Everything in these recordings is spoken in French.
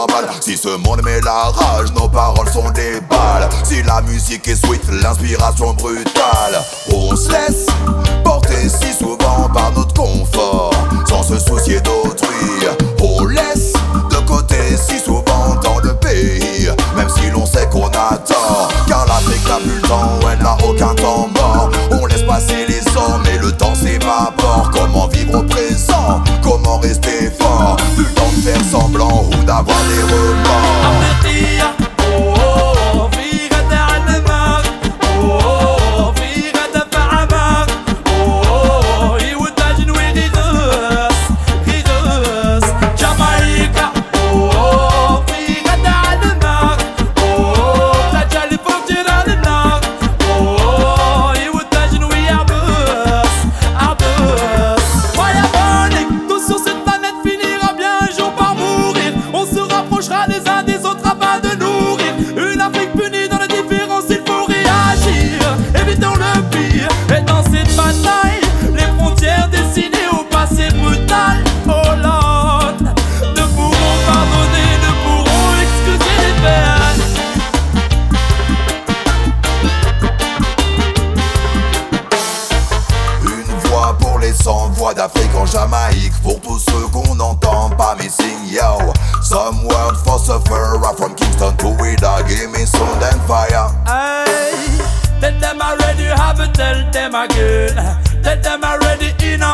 balle. Si ce monde met la rage, nos paroles sont des balles. Si la musique est sweet, l'inspiration brutale. On se laisse porter si souvent par notre confort, sans se soucier d'autrui. On laisse de côté si souvent dans le pays, même si l'on sait qu'on a tort. Car l'Afrique n'a plus le temps, elle n'a aucun temps mort. On laisse passer les hommes et le temps s'évapore. Comment vivre au présent? Comment rester fort? Plus le temps de faire semblant ou d'avoir des remords. Les uns des autres afin de nourrir une Afrique punie dans la différence, il faut réagir. Évitons le pire, et dans cette bataille, les frontières dessinées au passé brutal. Oh Lord, ne pourront pardonner, ne pourront excuser les peines. Une voix pour les 100 voix d'Afrique en Jamaïque, pour tous ceux qu'on n'entend pas mais sing yo. Some word for sufferer from Kingston to Ouida, give me sound and fire. Hey, tell them already, have it, tell them again. Tell them already,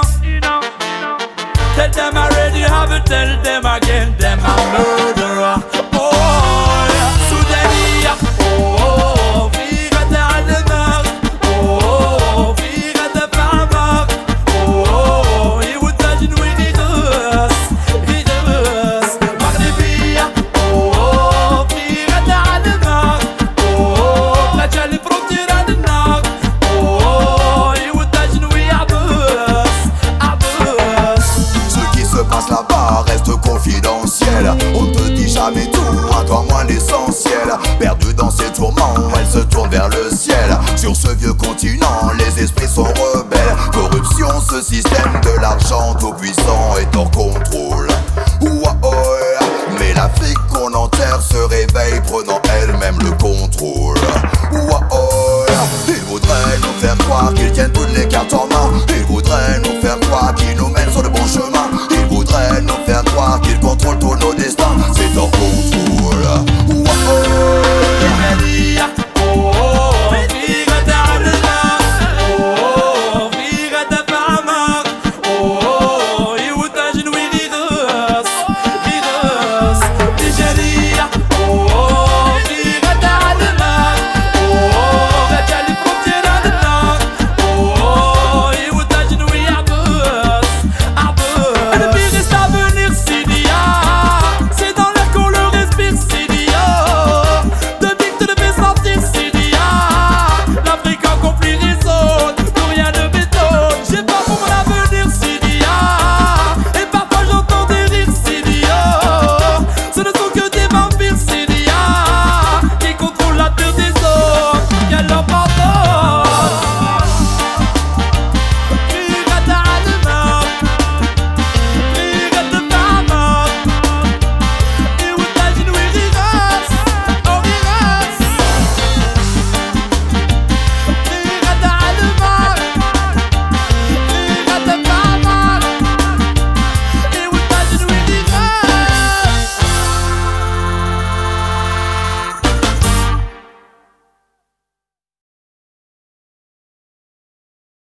tell them already, have it, tell them again. Them a murderer. Oh, yeah. Soudainia. Oh, vire de Allemar. Oh, vire de Farmer. Oh, he would touch in with it. Là-bas reste confidentiel. On ne te dit jamais tout, encore moins l'essentiel. Perdue dans ses tourments, elle se tourne vers le ciel. Sur ce vieux continent, les esprits sont rebelles. Corruption, ce système de l'argent tout puissant est hors contrôle. Ouah, oh,